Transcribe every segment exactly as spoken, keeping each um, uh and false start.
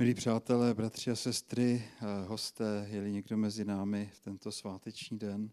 Milí přátelé, bratři a sestry, hosté, je-li někdo mezi námi v tento sváteční den.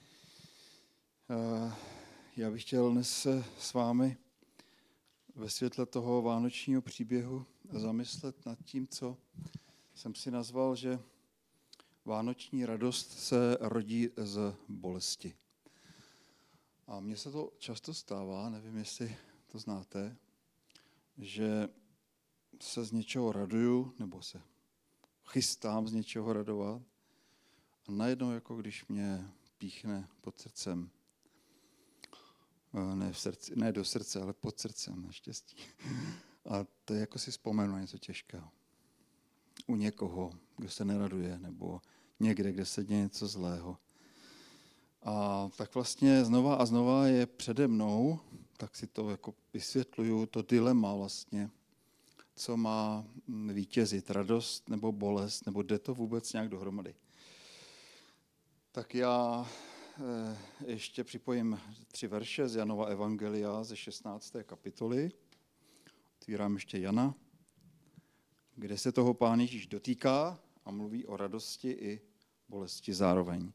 Já bych chtěl dnes s vámi ve světle toho vánočního příběhu zamyslet nad tím, co jsem si nazval, že vánoční radost se rodí z bolesti. A mně se to často stává, nevím, jestli to znáte, že se z něčeho raduju, nebo se chystám z něčeho radovat a najednou, jako když mě píchne pod srdcem, ne, v srdci, ne do srdce, ale pod srdcem, naštěstí. A to je jako si vzpomenu na něco těžkého. U někoho, kdo se neraduje, nebo někde, kde se děje něco zlého. A tak vlastně znova a znova je přede mnou, tak si to jako vysvětluju, to dilema vlastně, co má vítězit, radost nebo bolest, nebo jde to vůbec nějak dohromady. Tak já ještě připojím tři verše z Janova evangelia ze šestnácté kapitoly. Otvírám ještě Jana, kde se toho Pán Ježíš dotýká a mluví o radosti i bolesti zároveň.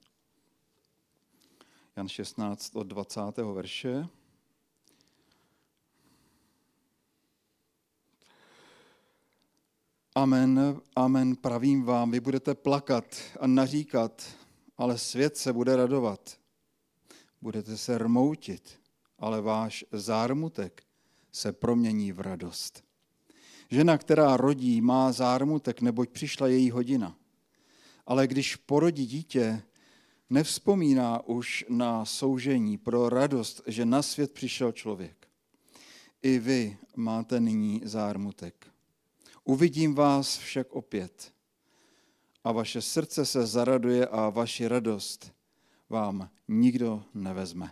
Jan šestnáct od dvacátého verše. Amen, amen, pravím vám, vy budete plakat a naříkat, ale svět se bude radovat. Budete se rmoutit, ale váš zármutek se promění v radost. Žena, která rodí, má zármutek, neboť přišla její hodina. Ale když porodí dítě, nevzpomíná už na soužení pro radost, že na svět přišel člověk. I vy máte nyní zármutek. Uvidím vás však opět a vaše srdce se zaraduje a vaši radost vám nikdo nevezme.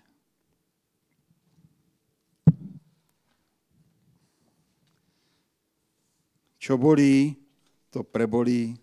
Čo bolí, to prebolí.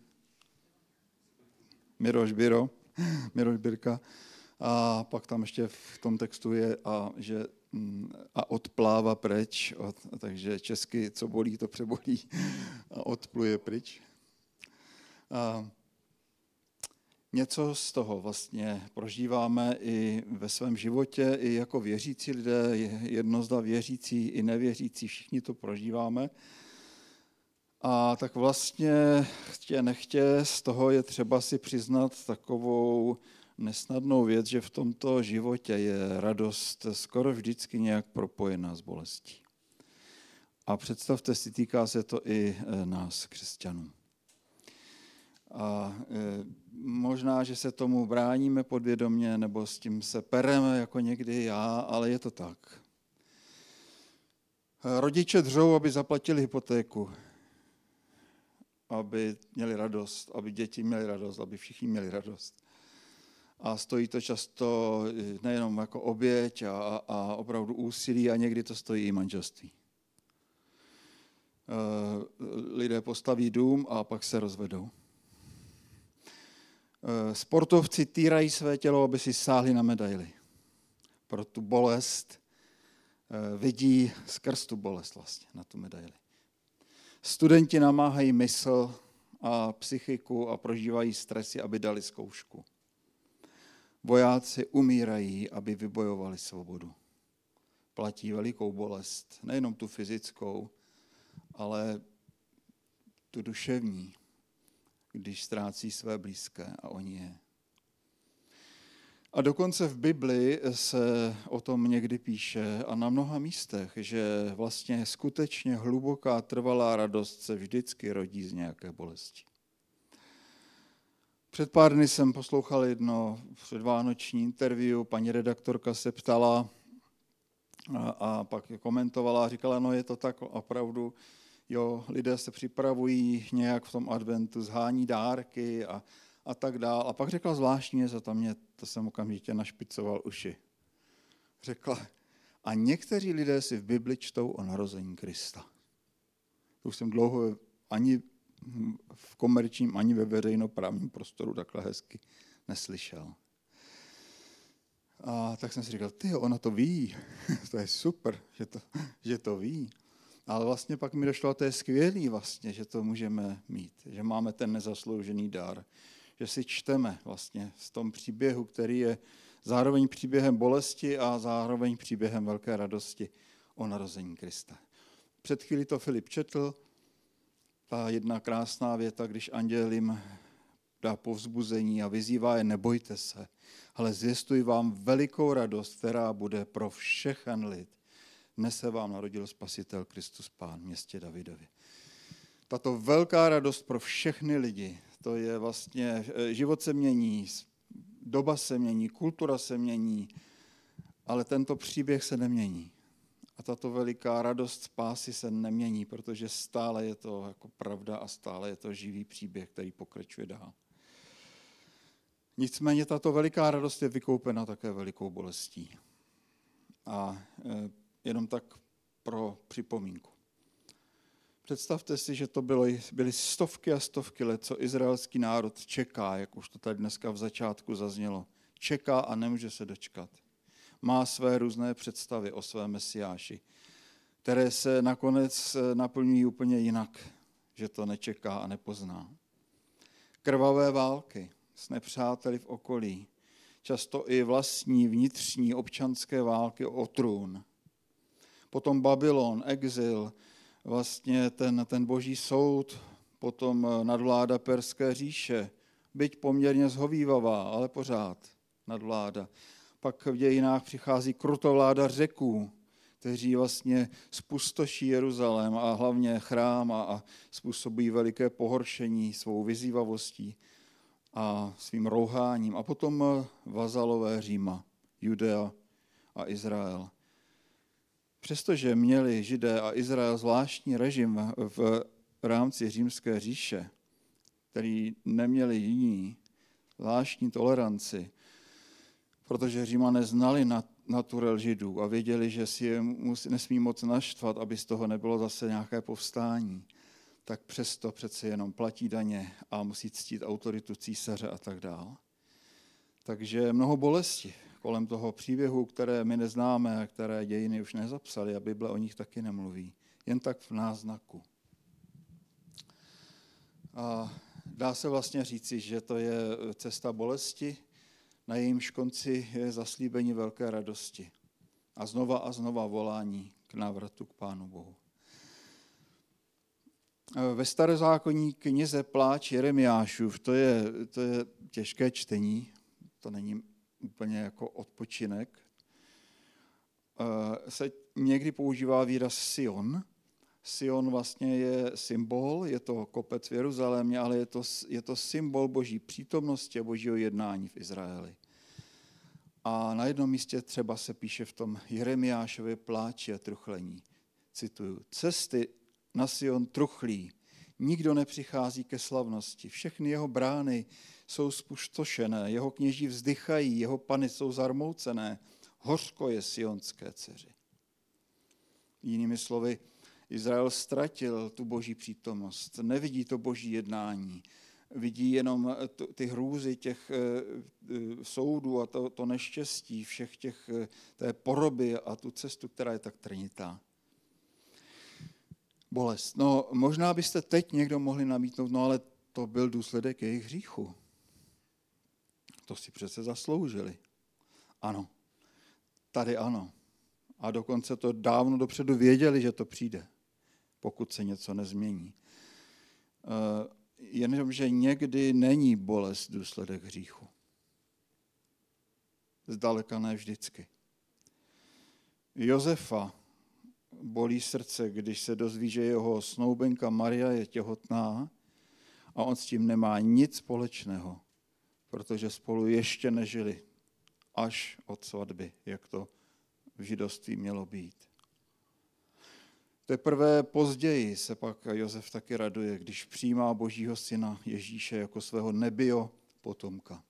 Miroš Biro, Miroš Birka. A pak tam ještě v tom textu je, a, že a odpláva preč, od, takže česky, co bolí, to přebolí a odpluje pryč. A něco z toho vlastně prožíváme i ve svém životě, i jako věřící lidé, jednozda věřící i nevěřící, všichni to prožíváme. A tak vlastně chtě nechtě z toho je třeba si přiznat takovou nesnadnou věc, že v tomto životě je radost skoro vždycky nějak propojená s bolestí. A představte si, týká se to i nás, křesťanů. A možná, že se tomu bráníme podvědomě, nebo s tím se pereme jako někdy já, ale je to tak. Rodiče dřou, aby zaplatili hypotéku, aby měli radost, aby děti měly radost, aby všichni měli radost. A stojí to často nejenom jako oběť a, a opravdu úsilí, a někdy to stojí i manželství. Lidé postaví dům a pak se rozvedou. Sportovci týrají své tělo, aby si sáhli na medaili. Pro tu bolest vidí skrz tu bolest vlastně na tu medaili. Studenti namáhají mysl a psychiku a prožívají stresy, aby dali zkoušku. Vojáci umírají, aby vybojovali svobodu. Platí velikou bolest, nejenom tu fyzickou, ale tu duševní, když ztrácí své blízké a oni je. A dokonce v Bibli se o tom někdy píše a na mnoha místech, že vlastně skutečně hluboká trvalá radost se vždycky rodí z nějaké bolesti. Před pár dny jsem poslouchal jedno předvánoční interview, paní redaktorka se ptala a, a pak komentovala a říkala, no je to tak opravdu, jo, lidé se připravují nějak v tom adventu, zhání dárky a, a tak dál. A pak řekla zvláštně, že tam mě, to jsem okamžitě našpicoval uši. Řekla, a někteří lidé si v Bibli čtou o narození Krista. To už jsem dlouho ani v komerčním, ani ve veřejnoprávním prostoru takhle hezky neslyšel. A tak jsem si říkal, tyjo, ona to ví, to je super, že to, že to ví. Ale vlastně pak mi došlo, a to je skvělý vlastně, že to můžeme mít, že máme ten nezasloužený dar, že si čteme vlastně v tom příběhu, který je zároveň příběhem bolesti a zároveň příběhem velké radosti o narození Krista. Před chvílí to Filip četl, ta jedna krásná věta, když anděl jim dá povzbuzení a vyzývá je, nebojte se, ale zvěstuji vám velikou radost, která bude pro všechen lid. Dnes se vám narodil Spasitel Kristus Pán v městě Davidově. Tato velká radost pro všechny lidi, to je vlastně, život se mění, doba se mění, kultura se mění, ale tento příběh se nemění. A tato veliká radost spásy se nemění, protože stále je to jako pravda a stále je to živý příběh, který pokračuje dál. Nicméně tato veliká radost je vykoupena také velikou bolestí. A jenom tak pro připomínku. Představte si, že to bylo, byly stovky a stovky let, co izraelský národ čeká, jak už to tady dneska v začátku zaznělo. Čeká a nemůže se dočkat. Má své různé představy o svém Mesiáši, které se nakonec naplňují úplně jinak, že to nečeká a nepozná. Krvavé války s nepřáteli v okolí, často i vlastní vnitřní občanské války o trůn. Potom Babylon, exil, vlastně ten, ten boží soud, potom nadvláda Perské říše, byť poměrně zhovívavá, ale pořád nadvláda. Pak v dějinách přichází krutovláda Řeků, kteří vlastně spustoší Jeruzalém a hlavně chrám a, a způsobují veliké pohoršení svou vyzývavostí a svým rouháním. A potom vazalové Říma, Judea a Izrael. Přestože měli Židé a Izrael zvláštní režim v rámci římské říše, který neměli jiní, zvláštní toleranci, protože Římané znali naturel Židů a věděli, že si je nesmí moc naštvat, aby z toho nebylo zase nějaké povstání, tak přesto přece jenom platí daně a musí ctít autoritu císaře a tak dál. Takže mnoho bolesti kolem toho příběhu, které my neznáme a které dějiny už nezapsaly a Bible o nich taky nemluví. Jen tak v náznaku. A dá se vlastně říci, že to je cesta bolesti, na jejímž konci je zaslíbení velké radosti. A znova a znova volání k návratu k Pánu Bohu. Ve starozákonní knize Pláč Jeremiášův, to je, to je těžké čtení, to není úplně jako odpočinek, se někdy používá výraz Sion. Sion vlastně je symbol, je to kopec v Jeruzalémě, ale je to, je to symbol boží přítomnosti a božího jednání v Izraeli. A na jednom místě třeba se píše v tom Jeremiášově pláči a truchlení. Cituju, cesty na Sion truchlí, nikdo nepřichází ke slavnosti, všechny jeho brány jsou spustošené, jeho kněží vzdychají, jeho pany jsou zarmoucené, hořko je sionské dceři. Jinými slovy, Izrael ztratil tu boží přítomnost, nevidí to boží jednání, vidí jenom ty hrůzy těch soudů a to, to neštěstí, všech těch, té poroby a tu cestu, která je tak trnitá. Bolest. No, možná byste teď někdo mohli namítnout, no ale to byl důsledek jejich hříchu. To si přece zasloužili. Ano, tady ano. A dokonce to dávno dopředu věděli, že to přijde, pokud se něco nezmění. Jenomže někdy není bolest důsledek hříchu. Zdaleka ne vždycky. Josefa bolí srdce, když se dozví, že jeho snoubenka Maria je těhotná a on s tím nemá nic společného, protože spolu ještě nežili až od svatby, jak to v židovství mělo být. Teprve později se pak Josef taky raduje, když přijímá Božího syna Ježíše jako svého nebio potomka.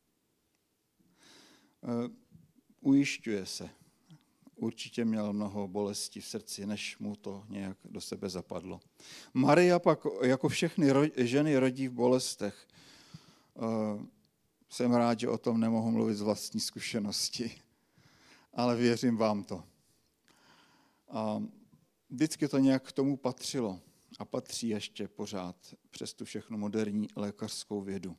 Ujišťuje se, určitě měl mnoho bolesti v srdci, než mu to nějak do sebe zapadlo. Maria pak jako všechny ženy rodí v bolestech. Jsem rád, že o tom nemohu mluvit z vlastní zkušenosti, ale věřím vám to. A vždycky to nějak k tomu patřilo a patří ještě pořád přes tu všechnu moderní lékařskou vědu.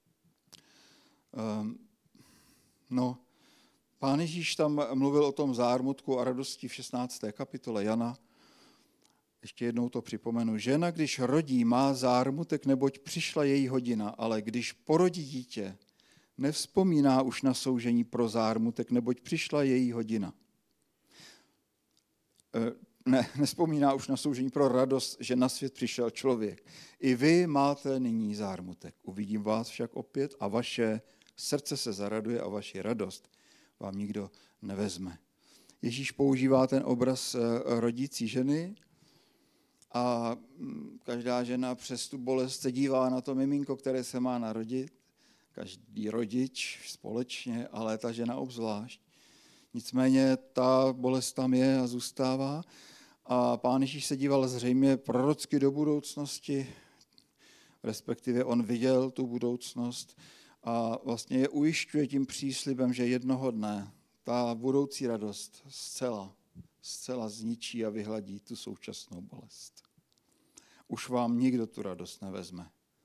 No, Pán Ježíš tam mluvil o tom zármutku a radosti v šestnácté kapitole Jana. Ještě jednou to připomenu. Žena, když rodí, má zármutek, neboť přišla její hodina, ale když porodí dítě, nevzpomíná už na soužení pro zármutek, neboť přišla její hodina. Ne, nevzpomíná už na soužení pro radost, že na svět přišel člověk. I vy máte nyní zármutek. Uvidím vás však opět a vaše srdce se zaraduje a vaši radost vám nikdo nevezme. Ježíš používá ten obraz rodící ženy a každá žena přes tu bolest se dívá na to miminko, které se má narodit. Každý rodič společně, ale ta žena obzvlášť. Nicméně ta bolest tam je a zůstává. A Pán Ježíš se díval zřejmě prorocky do budoucnosti, respektive on viděl tu budoucnost a vlastně je ujišťuje tím příslibem, že jednoho dne ta budoucí radost zcela, zcela zničí a vyhladí tu současnou bolest. Už vám nikdo tu radost nevezme.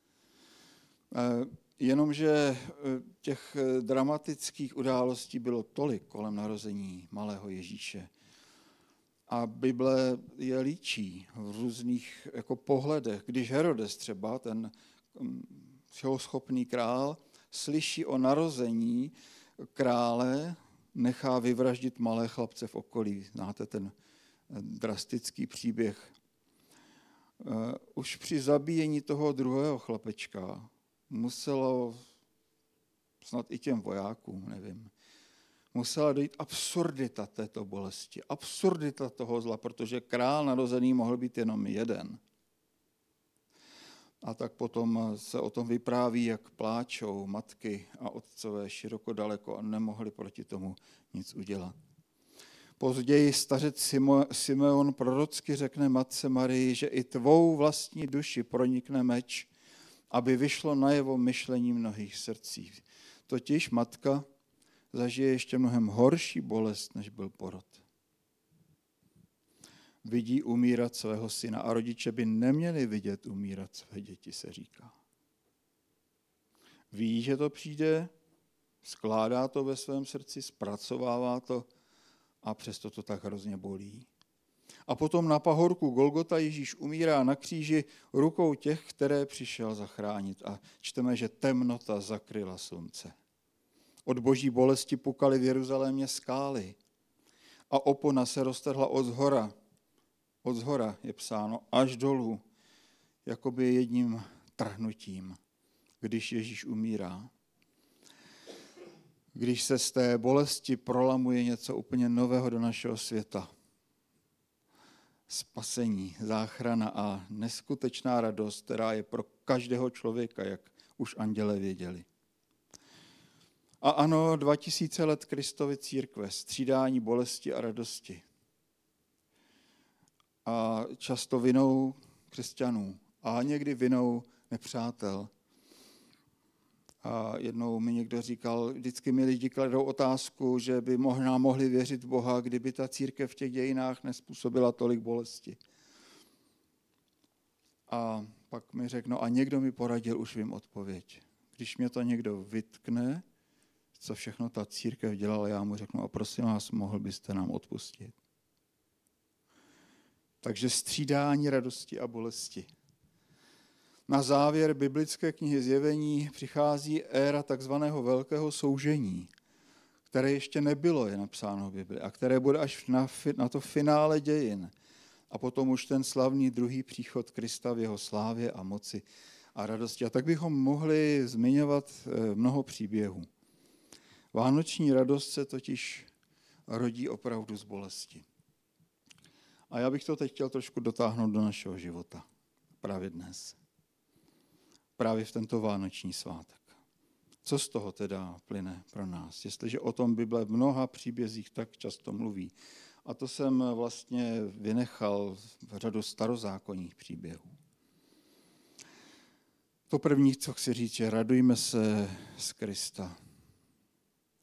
Jenomže těch dramatických událostí bylo tolik kolem narození malého Ježíše. A Bible je líčí v různých jako pohledech. Když Herodes třeba, ten všehoschopný král, slyší o narození krále, nechá vyvraždit malé chlapce v okolí. Znáte ten drastický příběh. Už při zabíjení toho druhého chlapečka muselo, snad i těm vojákům, nevím, musela dojít absurdita této bolesti, absurdita toho zla, protože král narozený mohl být jenom jeden. A tak potom se o tom vypráví, jak pláčou matky a otcové široko daleko a nemohli proti tomu nic udělat. Později stařec Simeon prorocky řekne matce Marii, že i tvou vlastní duši pronikne meč, aby vyšlo najevo myšlení mnohých srdcí. Totiž matka zažije ještě mnohem horší bolest, než byl porod. Vidí umírat svého syna a rodiče by neměli vidět umírat své děti, se říká. Ví, že to přijde, skládá to ve svém srdci, zpracovává to a přesto to tak hrozně bolí. A potom na pahorku Golgota Ježíš umírá na kříži rukou těch, které přišel zachránit. A čteme, že temnota zakryla slunce. Od boží bolesti pukaly v Jeruzalémě skály a opona se roztrhla od zhora. Od zhora je psáno až dolů, jakoby jedním trhnutím, když Ježíš umírá. Když se z té bolesti prolamuje něco úplně nového do našeho světa. Spasení, záchrana a neskutečná radost, která je pro každého člověka, jak už anděle věděli. A ano, dva tisíce let Kristovy církve, střídání bolesti a radosti. A často vinou křesťanů a někdy vinou nepřátel. A jednou mi někdo říkal, vždycky mi lidi kladou otázku, že by možná mohli věřit v Boha, kdyby ta církev v těch dějinách nespůsobila tolik bolesti. A pak mi řeknou, a někdo mi poradil, už vím odpověď. Když mě to někdo vytkne, co všechno ta církev dělala, já mu řeknu, a prosím vás, mohl byste nám odpustit. Takže střídání radosti a bolesti. Na závěr biblické knihy Zjevení přichází éra takzvaného velkého soužení, které ještě nebylo, je napsáno v Bibli, a které bude až na, na to finále dějin. A potom už ten slavný druhý příchod Krista v jeho slávě a moci a radosti. A tak bychom mohli zmiňovat mnoho příběhů. Vánoční radost se totiž rodí opravdu z bolesti. A já bych to teď chtěl trošku dotáhnout do našeho života. Právě dnes. Právě v tento vánoční svátek. Co z toho teda plyne pro nás, jestliže o tom Bible v mnoha příbězích tak často mluví. A to jsem vlastně vynechal v řadu starozákonních příběhů. To první, co chci říct, že radujme se z Krista.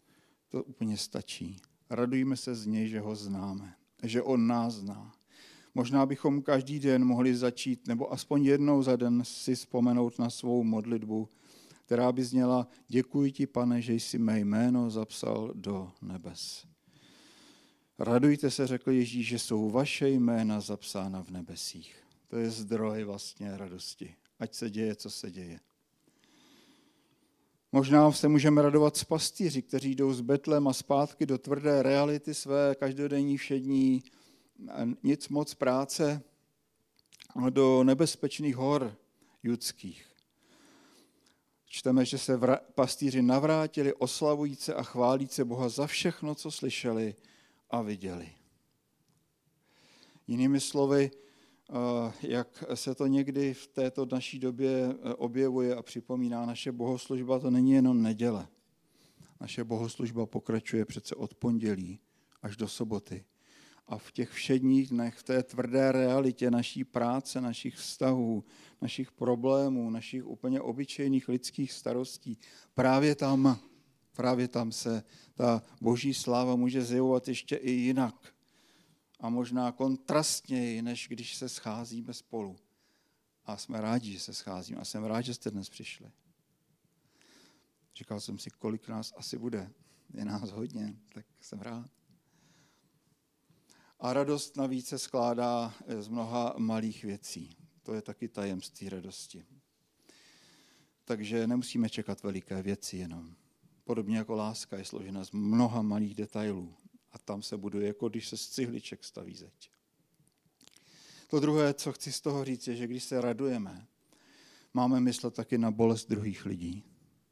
To úplně stačí. Radujme se z něj, že ho známe, že on nás zná. Možná bychom každý den mohli začít, nebo aspoň jednou za den si vzpomenout na svou modlitbu, která by zněla: děkuji ti, Pane, že jsi mé jméno zapsal do nebes. Radujte se, řekl Ježíš, že jsou vaše jména zapsána v nebesích. To je zdroj vlastně radosti. Ať se děje, co se děje. Možná se můžeme radovat s pastýři, kteří jdou s betlem a zpátky do tvrdé reality své každodenní všední, nic moc práce, do nebezpečných hor judských. Čteme, že se vra- pastýři navrátili oslavujíce a chválíce Boha za všechno, co slyšeli a viděli. Jinými slovy, jak se to někdy v této naší době objevuje a připomíná, naše bohoslužba to není jenom neděle. Naše bohoslužba pokračuje přece od pondělí až do soboty. A v těch všedních dnech, v té tvrdé realitě naší práce, našich vztahů, našich problémů, našich úplně obyčejných lidských starostí, právě tam, právě tam se ta boží sláva může zjevovat ještě i jinak. A možná kontrastněji, než když se scházíme spolu. A jsme rádi, že se scházíme. A jsem rád, že jste dnes přišli. Říkal jsem si, kolik nás asi bude. Je nás hodně, tak jsem rád. A radost navíc se skládá z mnoha malých věcí. To je taky tajemství radosti. Takže nemusíme čekat veliké věci jenom. Podobně jako láska je složena z mnoha malých detailů. A tam se buduje, jako když se z cihliček staví zeď. To druhé, co chci z toho říct, je, že když se radujeme, máme myslet taky na bolest druhých lidí.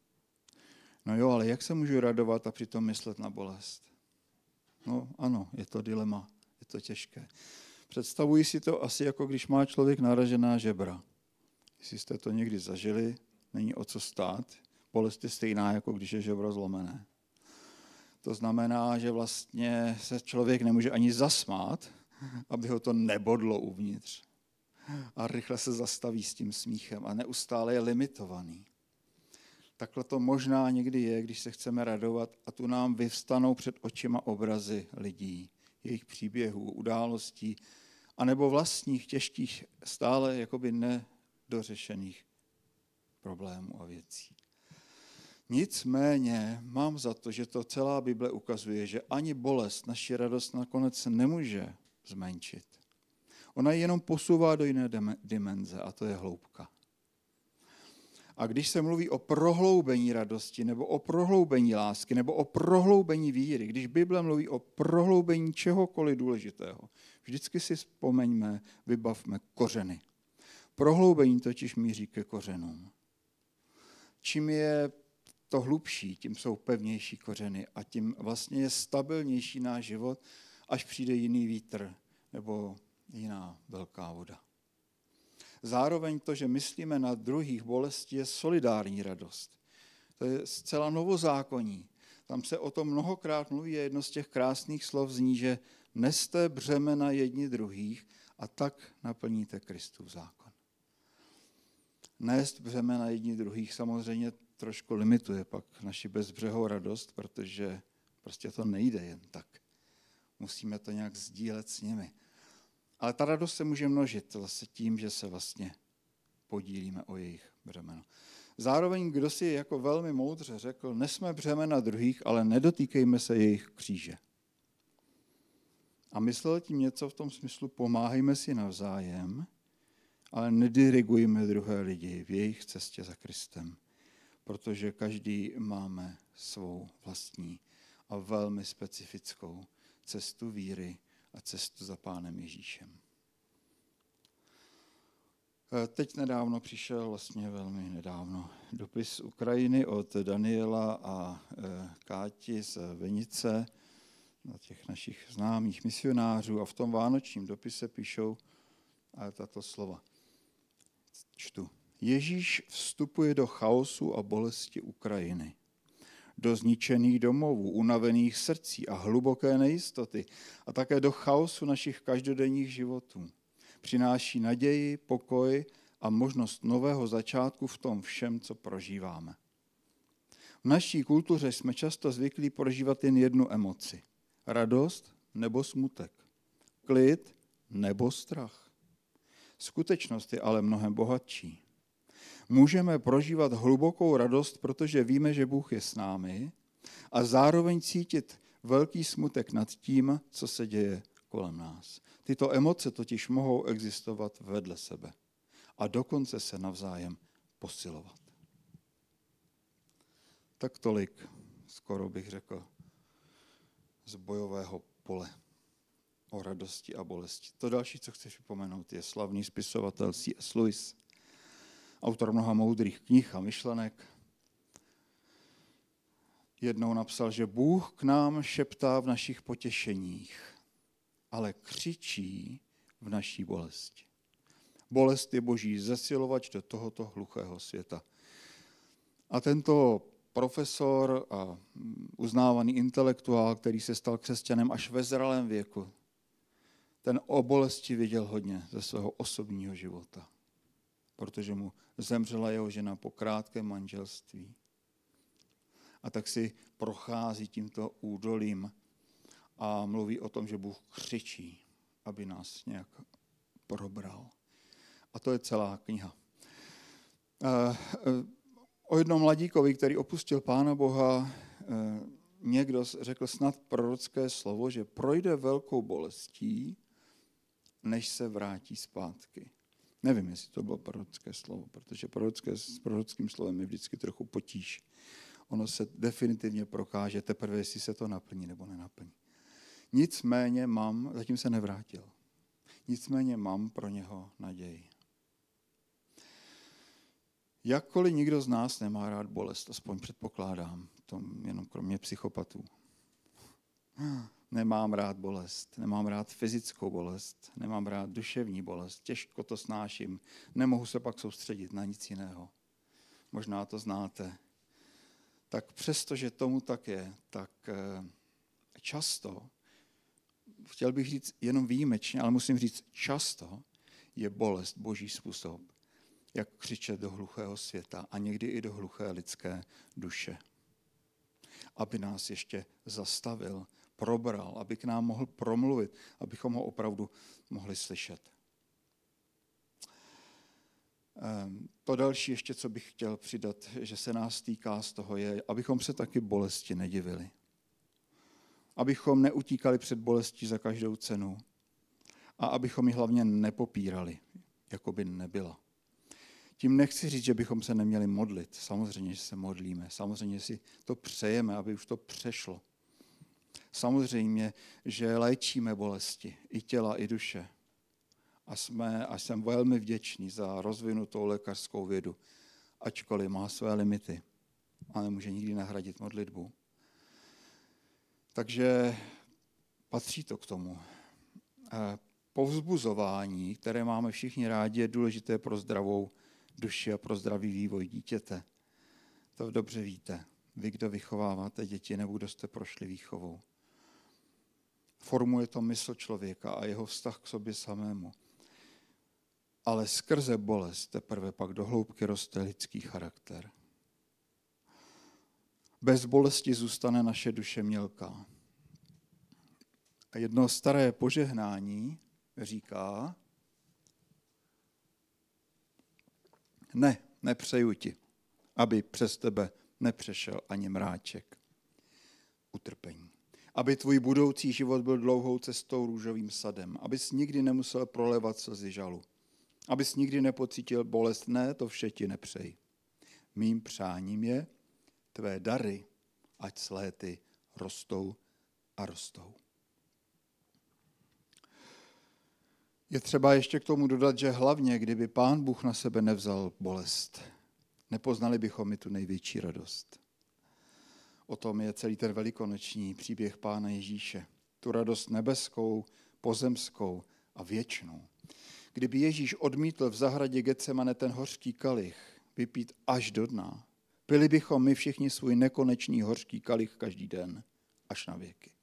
No jo, ale jak se můžu radovat a přitom myslet na bolest? No ano, je to dilema, je to těžké. Představuji si to asi jako když má člověk naražená žebra. Jestli jste to někdy zažili, není o co stát. Bolest je stejná, jako když je žebro zlomené. To znamená, že vlastně se člověk nemůže ani zasmát, aby ho to nebodlo uvnitř. A rychle se zastaví s tím smíchem a neustále je limitovaný. Takhle to možná někdy je, když se chceme radovat a tu nám vyvstanou před očima obrazy lidí, jejich příběhů, událostí, anebo vlastních těžkých, stále jakoby nedořešených problémů a věcí. Nicméně mám za to, že to celá Bible ukazuje, že ani bolest naši radost nakonec nemůže zmenšit. Ona ji jenom posouvá do jiné dimenze a to je hloubka. A když se mluví o prohloubení radosti nebo o prohloubení lásky nebo o prohloubení víry, když Bible mluví o prohloubení čehokoliv důležitého, vždycky si vzpomeňme, vybavme kořeny. Prohloubení totiž míří ke kořenům. Čím je to hlubší, tím jsou pevnější kořeny a tím vlastně je stabilnější náš život, až přijde jiný vítr nebo jiná velká voda. Zároveň to, že myslíme na druhých bolesti, je solidární radost. To je zcela novozákonní. Tam se o tom mnohokrát mluví a jedno z těch krásných slov zní, že neste břemena jedni druhých a tak naplníte Kristův zákon. Nést břemena jedni druhých samozřejmě trošku limituje pak naši bezbřehou radost, protože prostě to nejde jen tak. Musíme to nějak sdílet s nimi. Ale ta radost se může množit zase tím, že se vlastně podílíme o jejich břemeno. Zároveň, kdo si jako velmi moudře řekl, nesme břemena druhých, ale nedotýkejme se jejich kříže. A myslel tím něco v tom smyslu, pomáhejme si navzájem, ale nedirigujme druhé lidi v jejich cestě za Kristem, protože každý máme svou vlastní a velmi specifickou cestu víry a cestu za Pánem Ježíšem. Teď nedávno přišel, vlastně velmi nedávno, dopis z Ukrajiny od Daniela a Káti z Vinice, těch našich známých misionářů, a v tom vánočním dopise píšou tato slova. Čtu. Ježíš vstupuje do chaosu a bolesti Ukrajiny, do zničených domovů, unavených srdcí a hluboké nejistoty a také do chaosu našich každodenních životů. Přináší naději, pokoj a možnost nového začátku v tom všem, co prožíváme. V naší kultuře jsme často zvyklí prožívat jen jednu emoci. Radost nebo smutek. Klid nebo strach. Skutečnost je ale mnohem bohatší. Můžeme prožívat hlubokou radost, protože víme, že Bůh je s námi, a zároveň cítit velký smutek nad tím, co se děje kolem nás. Tyto emoce totiž mohou existovat vedle sebe a dokonce se navzájem posilovat. Tak tolik, skoro bych řekl, z bojového pole o radosti a bolesti. To další, co chci připomenout, je slavný spisovatel C S Lewis, autor mnoha moudrých knih a myšlenek. Jednou napsal, že Bůh k nám šeptá v našich potěšeních, ale křičí v naší bolesti. Bolest je boží zesilovač do tohoto hluchého světa. A tento profesor a uznávaný intelektuál, který se stal křesťanem až ve zralém věku, ten o bolesti viděl hodně ze svého osobního života, protože mu zemřela jeho žena po krátkém manželství. A tak si prochází tímto údolím a mluví o tom, že Bůh křičí, aby nás nějak probral. A to je celá kniha. O jednom mladíkovi, který opustil Pána Boha, někdo řekl snad prorocké slovo, že projde velkou bolestí, než se vrátí zpátky. Nevím, jestli to bylo prorocké slovo, protože prorocké, s prorockým slovem je vždycky trochu potíž. Ono se definitivně prokáže teprve, jestli se to naplní nebo nenaplní. Nicméně mám, zatím se nevrátil, nicméně mám pro něho naději. Jakkoliv nikdo z nás nemá rád bolest, aspoň předpokládám, to jenom kromě psychopatů. Nemám rád bolest, nemám rád fyzickou bolest, nemám rád duševní bolest, těžko to snáším, nemohu se pak soustředit na nic jiného. Možná to znáte. Tak přesto, že tomu tak je, tak často, chtěl bych říct jenom výjimečně, ale musím říct často, je bolest boží způsob, jak křičet do hluchého světa a někdy i do hluché lidské duše. Aby nás ještě zastavil, probral, aby k nám mohl promluvit, abychom ho opravdu mohli slyšet. To další ještě, co bych chtěl přidat, že se nás týká z toho, je, abychom se taky bolesti nedivili. Abychom neutíkali před bolestí za každou cenu a abychom ji hlavně nepopírali, jako by nebyla. Tím nechci říct, že bychom se neměli modlit. Samozřejmě, že se modlíme. Samozřejmě si to přejeme, aby už to přešlo. Samozřejmě, že léčíme bolesti, i těla, i duše. A, jsme, a jsem velmi vděčný za rozvinutou lékařskou vědu, ačkoliv má své limity a nemůže nikdy nahradit modlitbu. Takže patří to k tomu. Povzbuzování, které máme všichni rádi, je důležité pro zdravou duši a pro zdravý vývoj dítěte. To dobře víte. Vy, kdo vychováváte děti, nebo kdo jste prošli výchovou. Formuje to mysl člověka a jeho vztah k sobě samému. Ale skrze bolest teprve pak do hloubky roste lidský charakter. Bez bolesti zůstane naše duše mělká. A jedno staré požehnání říká: Ne, nepřeju ti, aby přes tebe nepřešel ani mráček utrpení. Aby tvůj budoucí život byl dlouhou cestou růžovým sadem. Abys nikdy nemusel prolevat slzy žalu. Abys nikdy nepocítil bolest. Ne, to vše ti nepřeji. Mým přáním je tvé dary, ať s léty rostou a rostou. Je třeba ještě k tomu dodat, že hlavně, kdyby Pán Bůh na sebe nevzal bolest, nepoznali bychom mi tu největší radost. O tom je celý ten velikonoční příběh Pána Ježíše. Tu radost nebeskou, pozemskou a věčnou. Kdyby Ježíš odmítl v zahradě Getsemane ten hořký kalich vypít až do dna, pili bychom my všichni svůj nekonečný hořký kalich každý den, až na věky.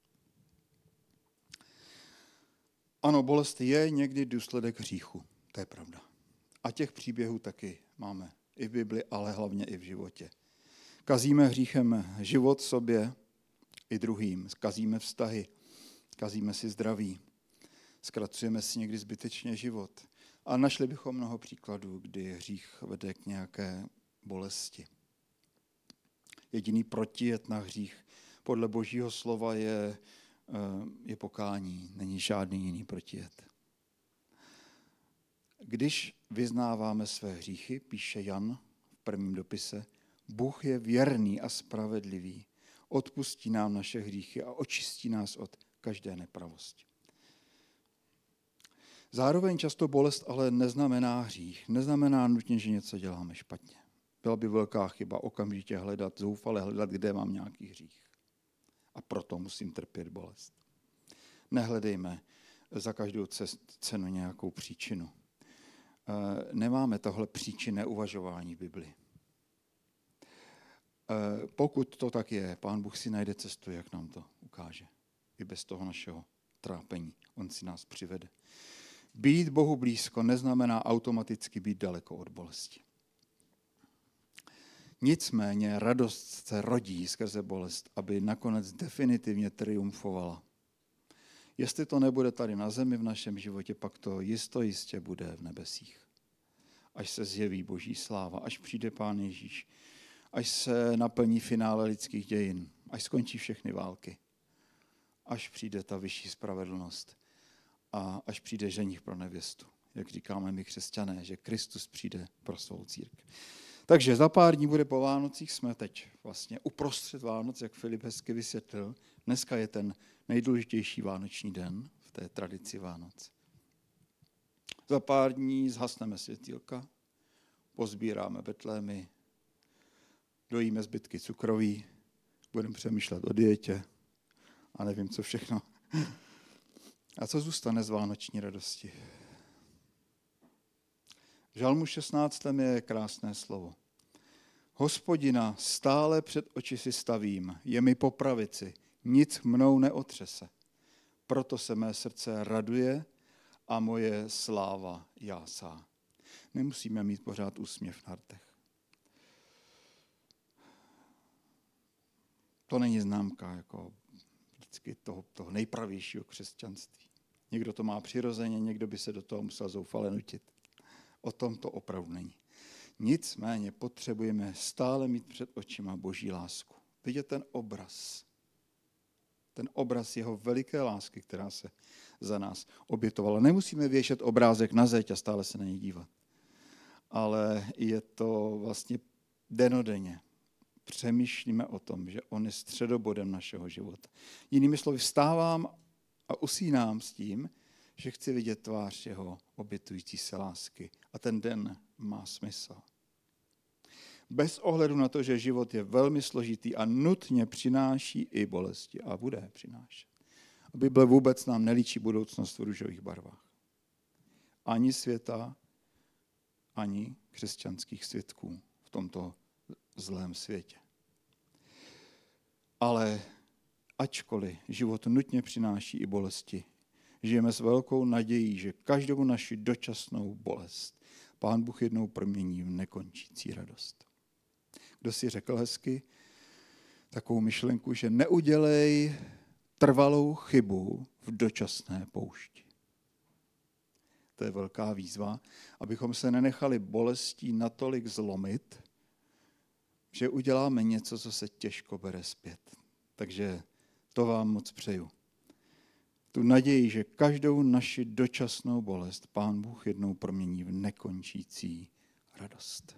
Ano, bolest je někdy důsledek hříchu, to je pravda. A těch příběhů taky máme i v Bibli, ale hlavně i v životě. Kazíme hříchem život sobě i druhým, kazíme vztahy, kazíme si zdraví. Zkracujeme si někdy zbytečně život. A našli bychom mnoho příkladů, kdy hřích vede k nějaké bolesti. Jediný protijed na hřích podle Božího slova je, je pokání, není žádný jiný protijed. Když vyznáváme své hříchy, píše Jan v prvním dopise, Bůh je věrný a spravedlivý, odpustí nám naše hříchy a očistí nás od každé nepravosti. Zároveň často bolest ale neznamená hřích, neznamená nutně, že něco děláme špatně. Byla by velká chyba okamžitě hledat, zoufale hledat, kde mám nějaký hřích. A proto musím trpět bolest. Nehledejme za každou cenu nějakou příčinu. Nemáme tohle příčinné uvažování v Bibli. Pokud to tak je, Pán Bůh si najde cestu, jak nám to ukáže. I bez toho našeho trápení. On si nás přivede. Být Bohu blízko neznamená automaticky být daleko od bolesti. Nicméně radost se rodí skrze bolest, aby nakonec definitivně triumfovala. Jestli to nebude tady na zemi v našem životě, pak to jisto jistě bude v nebesích. Až se zjeví Boží sláva, až přijde Pán Ježíš, až se naplní finále lidských dějin, až skončí všechny války, až přijde ta vyšší spravedlnost a až přijde ženich pro nevěstu. Jak říkáme my křesťané, že Kristus přijde pro svou církev. Takže za pár dní bude po Vánocích, jsme teď vlastně uprostřed Vánoc, jak Filip hezky vysvětlil. Dneska je ten nejdůležitější vánoční den v té tradici Vánoc. Za pár dní zhasneme světýlka, pozbíráme betlémy, dojíme zbytky cukroví, budeme přemýšlet o dietě a nevím, co všechno. A co zůstane z vánoční radosti? V Žalmu šestnáctém je krásné slovo. Hospodina stále před oči si stavím, je mi po pravici, nic mnou neotřese. Proto se mé srdce raduje a moje sláva jásá. Nemusíme mít pořád úsměv na rtech. To není známka jako vždycky toho, toho nejpravějšího křesťanství. Někdo to má přirozeně, někdo by se do toho musel zoufale nutit. O tom to opravdu není. Nicméně potřebujeme stále mít před očima Boží lásku. Vidět ten obraz. Ten obraz jeho veliké lásky, která se za nás obětovala. Nemusíme věšet obrázek na zeď a stále se na něj dívat. Ale je to vlastně denodenně. Přemýšlíme o tom, že on je středobodem našeho života. Jinými slovy, vstávám a usínám s tím, že chci vidět tvář jeho obětující se lásky. A ten den má smysl. Bez ohledu na to, že život je velmi složitý a nutně přináší i bolesti a bude přinášet. A Bible vůbec nám nelíčí budoucnost v růžových barvách. Ani světa, ani křesťanských svědků v tomto zlém světě. Ale ačkoliv život nutně přináší i bolesti, žijeme s velkou nadějí, že každou naši dočasnou bolest Pán Bůh jednou promění v nekončící radost. Kdo si řekl hezky takovou myšlenku, že neudělej trvalou chybu v dočasné poušti. To je velká výzva, abychom se nenechali bolestí natolik zlomit, že uděláme něco, co se těžko bere zpět. Takže to vám moc přeju. Tu naději, že každou naši dočasnou bolest Pán Bůh jednou promění v nekončící radost.